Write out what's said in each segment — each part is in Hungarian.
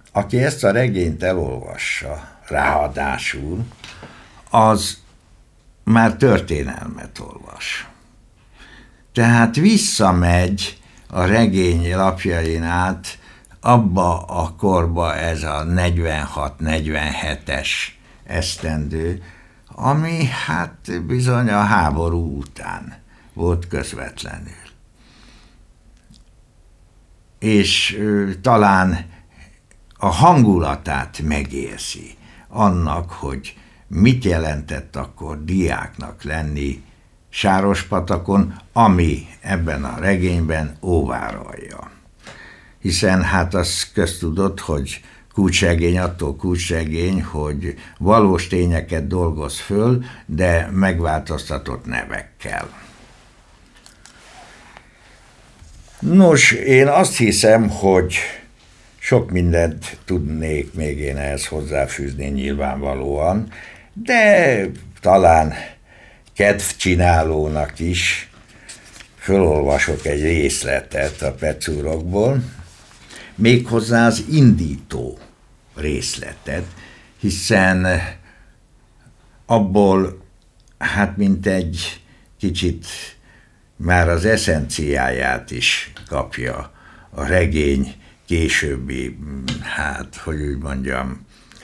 aki ezt a regényt elolvassa, ráadásul, az már történelmet olvas. Tehát visszamegy a regény lapjain át abba a korba, ez a 46-47-es esztendő, ami hát bizony a háború után volt közvetlenül. És talán a hangulatát megérzi annak, hogy mit jelentett akkor diáknak lenni Sárospatakon, ami ebben a regényben óváralja. Hiszen hát az köztudott, hogy kulcsregény attól kulcsregény, hogy valós tényeket dolgoz föl, de megváltoztatott nevekkel. Nos, én azt hiszem, hogy sok mindent tudnék még én ehhez hozzáfűzni nyilvánvalóan, de talán kedvcsinálónak is fölolvasok egy részletet a Pecúrokból, méghozzá az indító részletet, hiszen abból hát mint egy kicsit már az eszenciáját is kapja a regény későbbi, hát hogy úgy mondjam,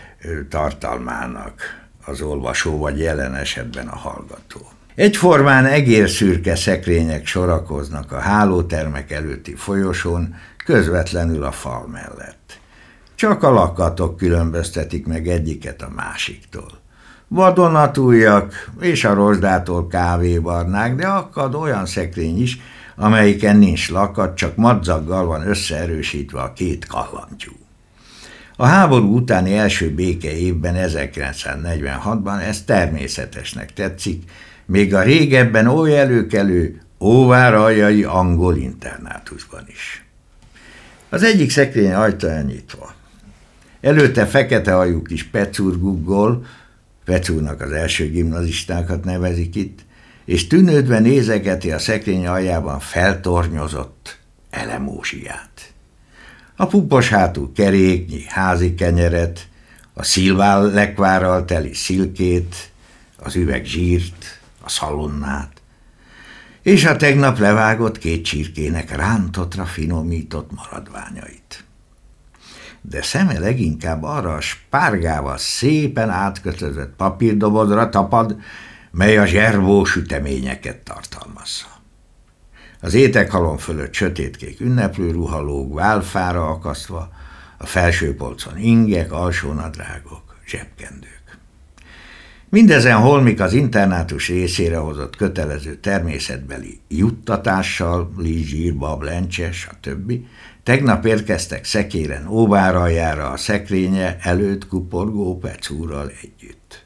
tartalmának az olvasó, vagy jelen esetben a hallgató. Egyformán egérszürke szekrények sorakoznak a hálótermek előtti folyosón, közvetlenül a fal mellett. Csak a lakatok különböztetik meg egyiket a másiktól. Vadonatújak és a rozsdától kávébarnák, de akad olyan szekrény is, amelyiken nincs lakat, csak madzaggal van összeerősítve a két kallantyú. A háború utáni első béke évben, 1946-ban ez természetesnek tetszik, még a régebben oly előkelő óváraljai angol internátusban is. Az egyik szekrény ajtaja nyitva. Előtte fekete hajú kis Pecúr guggol, Pecúrnak az első gimnazistákat nevezik itt, és tűnődve nézegeti a szekrény aljában feltornyozott elemózsiát. A pupos hátú keréknyi házi kenyeret, a szilvál lekvárral teli szilkét, az üveg zsírt, a szalonnát, és a tegnap levágott két csirkének rántottra finomított maradványait. De szeme leginkább arra a spárgával szépen átkötözött papírdobozra tapad, mely a zserbó süteményeket tartalmazza. Az étekhalom fölött sötétkék ünneplőruha lóg válfára akasztva, a felső polcon ingek, alsónadrágok, zsebkendők. Mindezen holmik az internátus részére hozott kötelező természetbeli juttatással, lizsír, bab, lencse, stb. Tegnap érkeztek szekéren óváraljára a szekrénye előtt kuporgó Pecúrral együtt.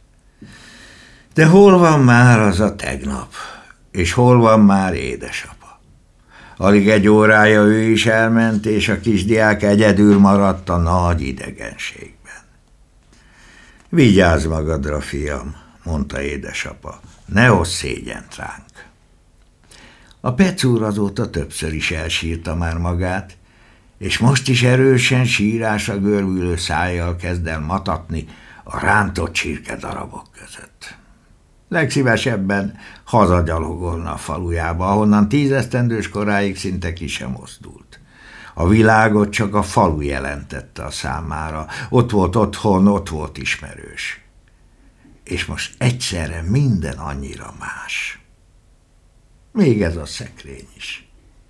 De hol van már az a tegnap, és hol van már édesapa? Alig egy órája ő is elment, és a kisdiák egyedül maradt a nagy idegenségben. Vigyázz magadra, fiam, mondta édesapa, ne hozz szégyent ránk. A Pecúr azóta többször is elsírta már magát, és most is erősen sírásra görbülő szájjal kezd el matatni a rántott csirke darabok között. Legszívesebben hazagyalogolna a falujába, ahonnan 10 esztendős koráig szinte ki sem mozdult. A világot csak a falu jelentette a számára, ott volt otthon, ott volt ismerős. És most egyszerre minden annyira más. Még ez a szekrény is.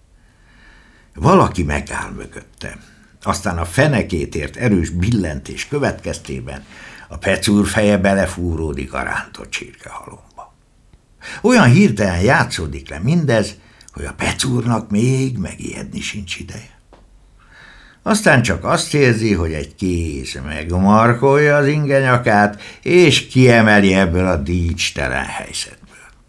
Valaki megáll mögötte. Aztán a fenekét ért erős billentés következtében a Pecúr feje belefúródik a rántott csirkehalomba. Olyan hirtelen játszódik le mindez, hogy a Pecúrnak még megijedni sincs ideje. Aztán csak azt érzi, hogy egy kéz megmarkolja az ingenyakát, és kiemeli ebből a dícstelen helyzetből.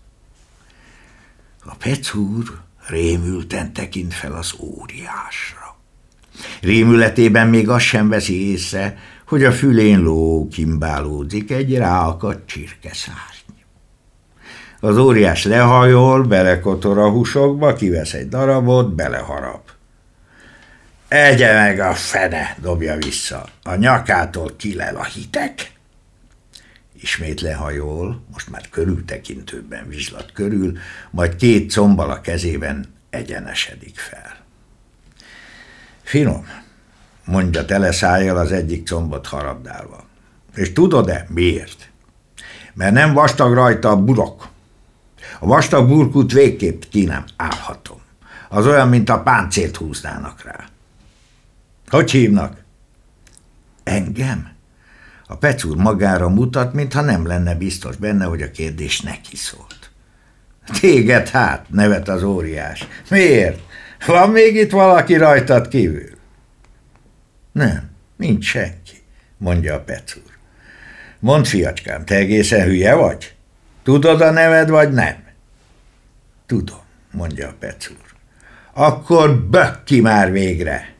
A Pecúr rémülten tekint fel az óriásra. Rémületében még azt sem veszi észre, hogy a fülén ló kimbálódik egy ráakadt csirkeszárny. Az óriás lehajol, belekotor a húsokba, kivesz egy darabot, beleharap. Egye meg a fene, dobja vissza. A nyakától kilel a hitek. Ismét lehajol, most már körültekintőbben vizslat körül, majd 2 combbal a kezében egyenesedik fel. Finom, mondja tele szájjal az egyik combot harabdálva. És tudod-e, miért? Mert nem vastag rajta a burok. A vastag burkút végképp ki nem állhatom. Az olyan, mint a páncélt húznának rá. Hogy hívnak? Engem? A pecúr magára mutat, mintha nem lenne biztos benne, hogy a kérdés neki szólt. Téged hát, nevet az óriás. Miért? Van még itt valaki rajtad kívül? Nem, nincs senki, mondja a pecúr. Mondd, fiacskám, te egészen hülye vagy? Tudod a neved, vagy nem? Tudom, mondja a pecúr. Akkor bökk ki már végre!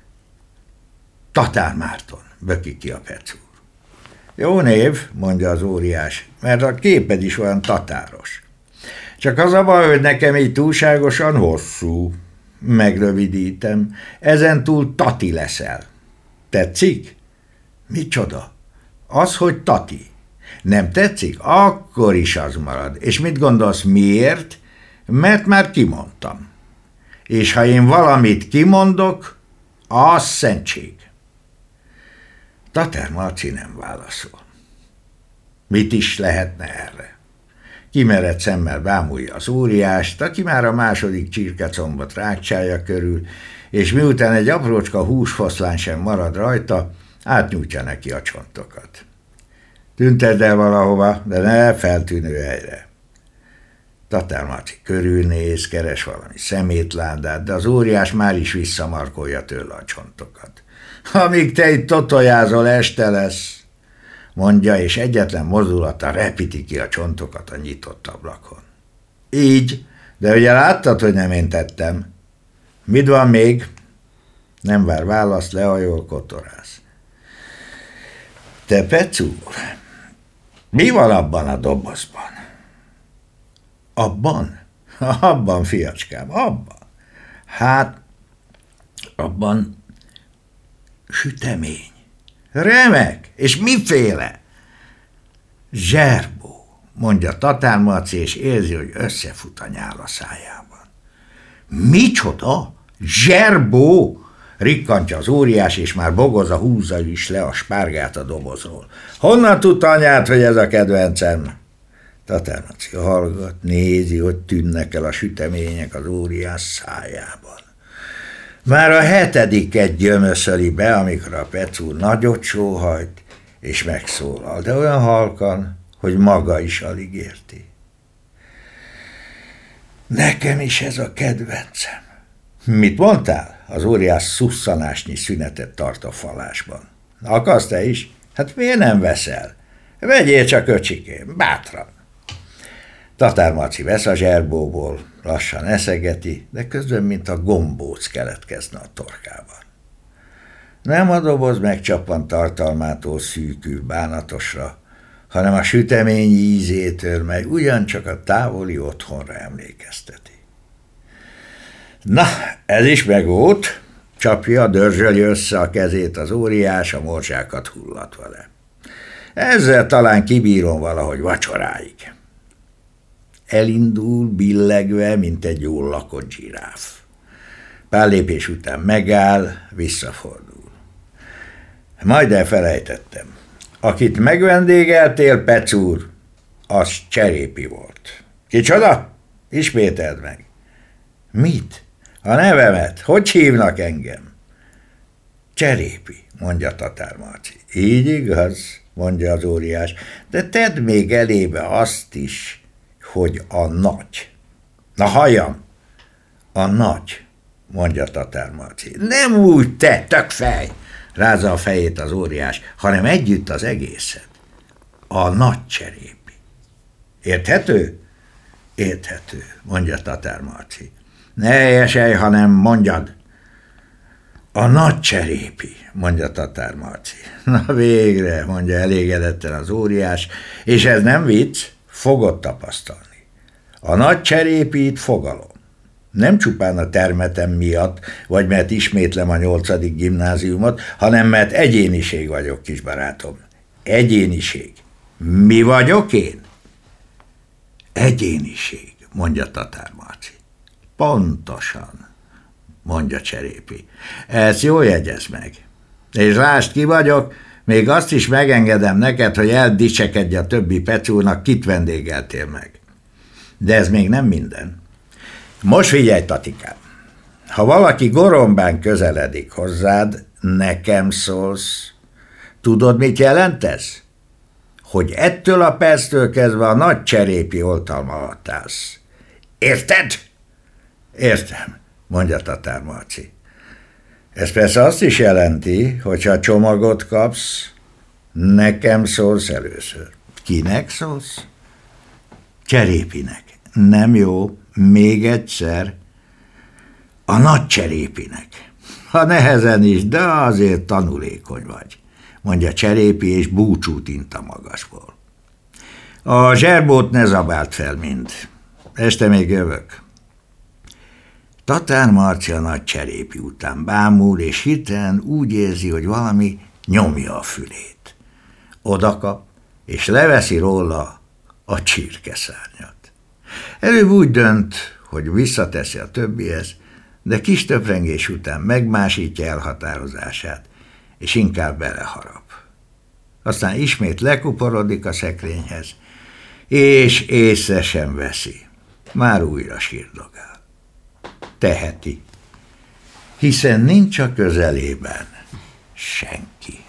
Tatár Márton, böki ki a pecúr. Jó név, mondja az óriás, mert a képed is olyan tatáros. Csak az a baj, hogy nekem így túlságosan hosszú. Megrövidítem, ezentúl Tati leszel. Tetszik? Micsoda? Az, hogy Tati. Nem tetszik? Akkor is az marad. És mit gondolsz, miért? Mert már kimondtam. És ha én valamit kimondok, az szentség. Tatár Marci nem válaszol. Mit is lehetne erre? Kimerett szemmel bámulja az óriást, aki már a második csirkecombot rákcsálja körül, és miután egy aprócska húsfoszlán sem marad rajta, átnyújtja neki a csontokat. Tüntedd el valahova, de ne feltűnő helyre. Tatár Marci körülnéz, keres valami szemétlándát, de az óriás már is visszamarkolja tőle a csontokat. Amíg te itt totojázol, este lesz, mondja, és egyetlen mozdulata repíti ki a csontokat a nyitott ablakon. Így, de ugye láttad, hogy nem én tettem. Mit van még? Nem vár választ, lehajol, kotorász. Te pecúr, mi van abban a dobozban? Abban? Abban, fiacskám, abban. Hát, abban sütemény. Remek, és miféle? Zserbó, mondja Tatár Marci, és érzi, hogy összefut a nyál a szájában. Micsoda? Zserbó? Rikkantja az óriás, és már bogoza húzza is le a spárgát a dobozról. Honnan tudta anyád, hogy ez a kedvencem? Tatár Marci hallgat, nézi, hogy tűnnek el a sütemények az óriás szájában. Már a 7. gyömöszöli be, amikor a pecúr nagyot sóhajt, és megszólal, de olyan halkan, hogy maga is alig érti. Nekem is ez a kedvencem. Mit mondtál? Az óriás szusszanásnyi szünetet tart a falásban. Akarsz te is? Hát miért nem veszel? Vegyél csak, öcsikém, bátran. Tatár Marci vesz a zserbóból, lassan eszegeti, de közben, mint a gombóc keletkezne a torkában. Nem a doboz megcsappant tartalmától szűkül bánatosra, hanem a sütemény ízétől, mely ugyancsak a távoli otthonra emlékezteti. Na, ez is megvolt, csapja, dörzsöli össze a kezét az óriás, a morzsákat hullatva le. Ezzel talán kibírom valahogy vacsoráig. Elindul billegve, mint egy jól lakott zsiráf. Pár lépés után megáll, visszafordul. Majd elfelejtettem. Akit megvendégeltél, pecúr, az Cserépi volt. Kicsoda? Ismételd meg. Mit? A nevemet? Hogy hívnak engem? Cserépi, mondja Tatár Marci. Így igaz, mondja az óriás, de tedd még elébe azt is, hogy a nagy. Na halljam! A nagy, mondja Tatár Marci. Nem úgy te, tökfej, rázza a fejét az óriás, hanem együtt az egészet. A nagy Cserépi. Érthető? Érthető, mondja Tatár Marci. Ne eselj, hanem mondjad. A nagy Cserépi, mondja Tatár Marci. Na végre, mondja elégedetten az óriás, és ez nem vicc, fogod tapasztalni. A nagy Cserépit fogalom. Nem csupán a termetem miatt, vagy mert ismétlem a 8. gimnáziumot, hanem mert egyéniség vagyok, kis barátom. Egyéniség. Mi vagyok én? Egyéniség, mondja Tatár Marci. Pontosan, mondja Cserépi. Ezt jól jegyez meg. És lásd, ki vagyok, még azt is megengedem neked, hogy eldicsekedj a többi pecúrnak, kit vendégeltél meg. De ez még nem minden. Most figyelj, Tatikám. Ha valaki gorombán közeledik hozzád, nekem szólsz. Tudod, mit jelent ez? Hogy ettől a perctől kezdve a nagy Cserépi oltalma alatt állsz. Érted? Értem, mondja Tatár Marci. Ez persze azt is jelenti, hogy ha csomagot kapsz, nekem szólsz először. Kinek szólsz? Cserépinek. Nem jó, még egyszer. A nagy Cserépinek. Ha nehezen is, de azért tanulékony vagy, mondja Cserépi, és búcsút int a magasból. A zserbót ne zabáld fel mind. Este még jövök. Tatár Marci a nagy Cserépi után bámul, és hirtelen úgy érzi, hogy valami nyomja a fülét. Odakap, és leveszi róla a csirkeszárnyat. Előbb úgy dönt, hogy visszateszi a többihez, de kis töprengés után megmásítja elhatározását, és inkább beleharap. Aztán ismét lekuporodik a szekrényhez, és észre sem veszi. Már újra sírdogál. Teheti, hiszen nincs a közelében senki.